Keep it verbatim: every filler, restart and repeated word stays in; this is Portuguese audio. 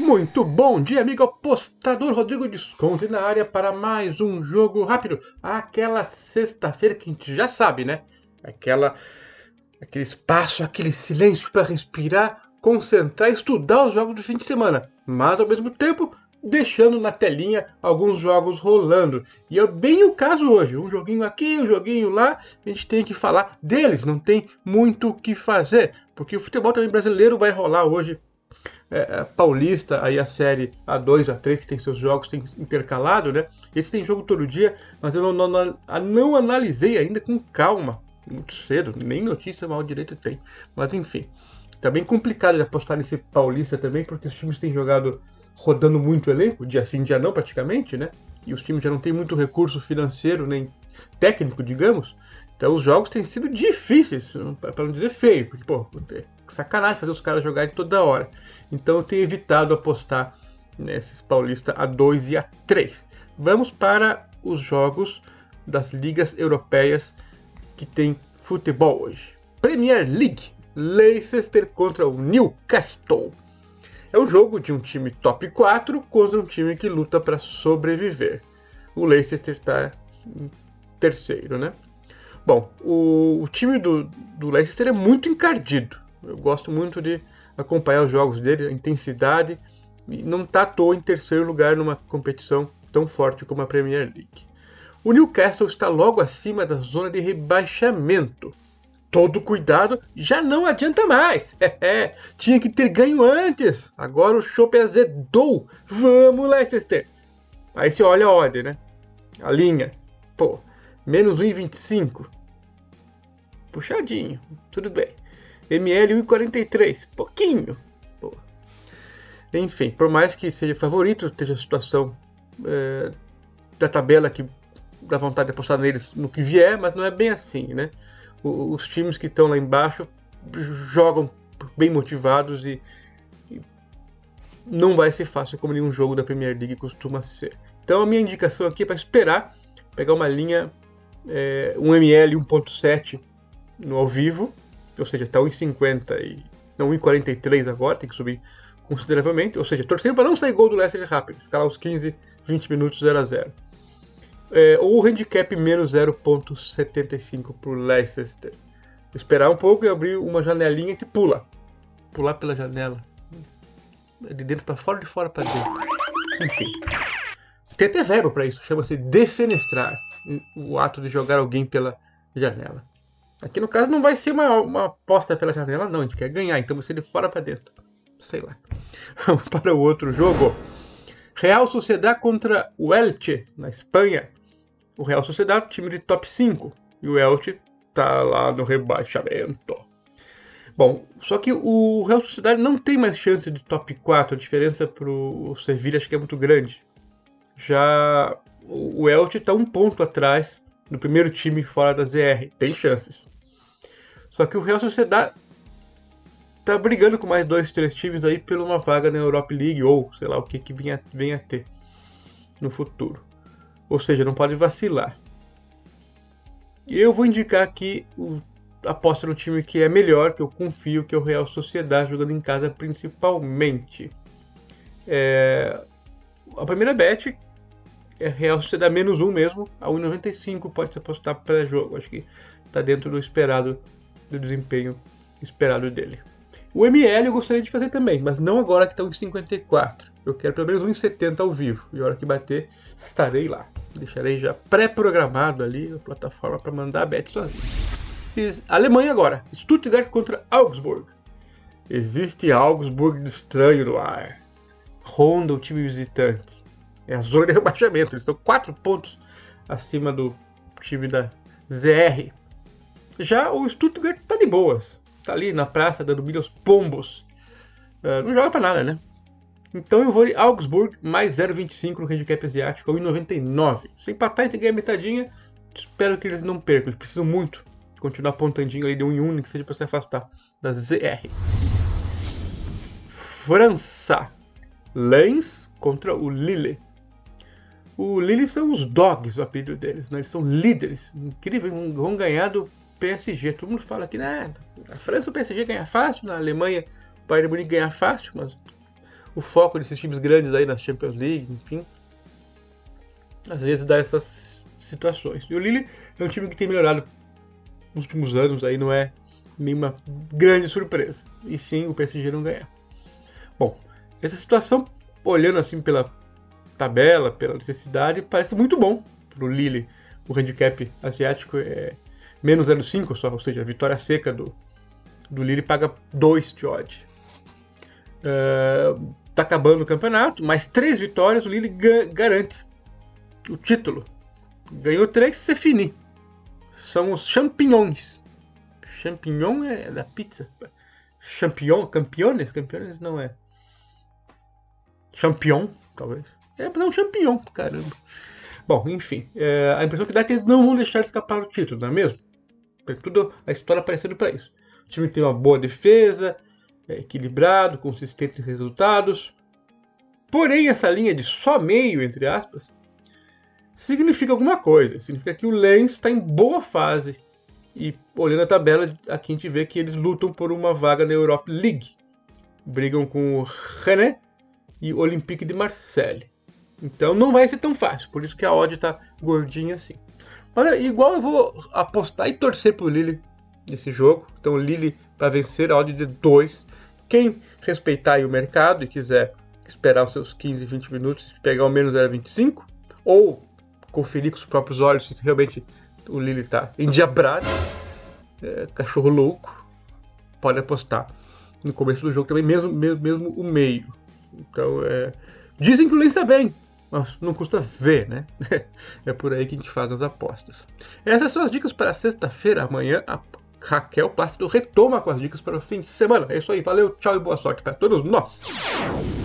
Muito bom dia, amigo apostador Rodrigo Desconto na área para mais um jogo rápido. Aquela sexta-feira que a gente já sabe, né? Aquela, aquele espaço, aquele silêncio para respirar, concentrar e estudar os jogos do fim de semana. Mas ao mesmo tempo, deixando na telinha alguns jogos rolando. E é bem o caso hoje. Um joguinho aqui, um joguinho lá. A gente tem que falar deles, não tem muito o que fazer. Porque o futebol também brasileiro vai rolar hoje. É, Paulista, aí a série A dois, A três, que tem seus jogos, tem intercalado, né? Esse tem jogo todo dia, mas eu não, não, não analisei ainda com calma, muito cedo, nem notícia mal direito tem. Mas enfim, tá bem complicado de apostar nesse Paulista também, porque os times têm jogado rodando muito elenco, dia sim, dia não praticamente, né? E os times já não têm muito recurso financeiro, nem técnico, digamos. Então os jogos têm sido difíceis, para não dizer feio, porque, pô, é sacanagem fazer os caras jogarem toda hora. Então eu tenho evitado apostar nesses Paulista A dois e A três. Vamos para os jogos das ligas europeias que tem futebol hoje. Premier League, Leicester contra o Newcastle. É um jogo de um time top quatro contra um time que luta para sobreviver. O Leicester está em terceiro, né? Bom, o, o time do, do Leicester é muito encardido. Eu gosto muito de acompanhar os jogos dele, a intensidade. E não está à toa em terceiro lugar numa competição tão forte como a Premier League. O Newcastle está logo acima da zona de rebaixamento. Todo cuidado já não adianta mais. Tinha que ter ganho antes. Agora o chopp azedou. Vamos, Leicester. Aí você olha a ordem, né? A linha. Pô. Menos um vírgula vinte e cinco. Puxadinho. Tudo bem. M L um vírgula quarenta e três. Pouquinho. Pô. Enfim, por mais que seja favorito, esteja a situação é, da tabela que dá vontade de apostar neles no que vier, mas não é bem assim, né? O, os times que estão lá embaixo jogam bem motivados e, e não vai ser fácil como nenhum jogo da Premier League costuma ser. Então a minha indicação aqui é para esperar, pegar uma linha É, um M L um vírgula sete no ao vivo, ou seja, está um vírgula cinquenta e não, um vírgula quarenta e três agora, tem que subir consideravelmente, ou seja, torcendo para não sair gol do Leicester rápido, ficar lá uns quinze, vinte minutos zero a zero. É, ou o handicap menos zero vírgula setenta e cinco para o Leicester. Esperar um pouco e abrir uma janelinha que pula. Pular pela janela. De dentro para fora, de fora para dentro. Enfim. Tem até verbo para isso, chama-se defenestrar. O ato de jogar alguém pela janela. Aqui no caso não vai ser uma, uma aposta pela janela, não. A gente quer ganhar, então vai ser de fora para dentro. Sei lá. Vamos para o outro jogo. Real Sociedad contra o Elche, na Espanha. O Real Sociedad, time de top cinco. E o Elche tá lá no rebaixamento. Bom, só que o Real Sociedad não tem mais chance de top quatro. A diferença para o Sevilla acho que é muito grande. Já o Elche está um ponto atrás do primeiro time fora da Z R. Tem chances. Só que o Real Sociedad está brigando com mais dois, três times aí por uma vaga na Europa League ou sei lá o que, que venha, venha a ter no futuro. Ou seja, não pode vacilar. E eu vou indicar aqui o aposta no time que é melhor, que eu confio, que é o Real Sociedad, jogando em casa principalmente. É... A primeira bet é Real Sociedad menos um mesmo, a um vírgula noventa e cinco pode se apostar para jogo. Acho que está dentro do esperado, do desempenho esperado dele. O M L eu gostaria de fazer também, mas não agora que está um vírgula cinquenta e quatro. Eu quero pelo menos um vírgula setenta ao vivo. E a hora que bater, estarei lá. Deixarei já pré-programado ali a plataforma para mandar a bet sozinho. E Alemanha agora. Stuttgart contra Augsburg. Existe Augsburg de estranho no ar. Ronda o time visitante. É a zona de rebaixamento. Eles estão quatro pontos acima do time da Z R. Já o Stuttgart está de boas. Está ali na praça dando milho aos pombos. Uh, não joga para nada, né? Então eu vou de Augsburg mais zero vírgula vinte e cinco no handicap asiático, um vírgula noventa e nove. Se empatar e ganhar metadinha, espero que eles não percam. Eles precisam muito continuar apontandinho ali de um em um, que seja para se afastar da Z R. França. Lens contra o Lille. O Lille são os dogs, o apelido deles, né? Eles são líderes. Incrível, vão ganhar do P S G. Todo mundo fala que né, na França o P S G ganha fácil, na Alemanha o Bayern de Munique ganha fácil, mas o foco desses times grandes aí na Champions League, enfim. Às vezes dá essas situações. E o Lille é um time que tem melhorado nos últimos anos, aí não é nenhuma grande surpresa. E sim, o P S G não ganhar. Bom, essa situação, olhando assim pela tabela, pela necessidade, parece muito bom para o Lille. O handicap asiático é menos zero vírgula cinco só, ou seja, a vitória seca do, do Lille paga dois de odd. Uh, tá acabando o campeonato, mais três vitórias, o Lille ga- garante o título. Ganhou três, c'est fini. São os champignons. Champignon é da pizza. Champignon, campeones? Campeones não é. Champion, talvez. É, mas é um champignon, caramba. Bom, enfim. É, a impressão que dá é que eles não vão deixar escapar o título, não é mesmo? Tem tudo a história parecendo para isso. O time tem uma boa defesa, é equilibrado, consistente em resultados. Porém, essa linha de só meio, entre aspas, significa alguma coisa. Significa que o Lens está em boa fase. E olhando a tabela, aqui a gente vê que eles lutam por uma vaga na Europa League. Brigam com o Rennes e o Olympique de Marseille. Então não vai ser tão fácil. Por isso que a odd está gordinha assim. Mas igual eu vou apostar e torcer pro Lille nesse jogo. Então Lille para vencer, a odd de dois. Quem respeitar aí o mercado e quiser esperar os seus quinze, vinte minutos, pegar o menos zero vírgula vinte e cinco, ou conferir com os próprios olhos se realmente o Lille está endiabrado, é, cachorro louco, pode apostar no começo do jogo também, mesmo, mesmo, mesmo o meio. Então, é, dizem que o Lille está bem, mas não custa ver, né? É por aí que a gente faz as apostas. Essas são as dicas para sexta-feira. Amanhã a Raquel Plácido retoma com as dicas para o fim de semana. É isso aí, valeu, tchau e boa sorte para todos nós!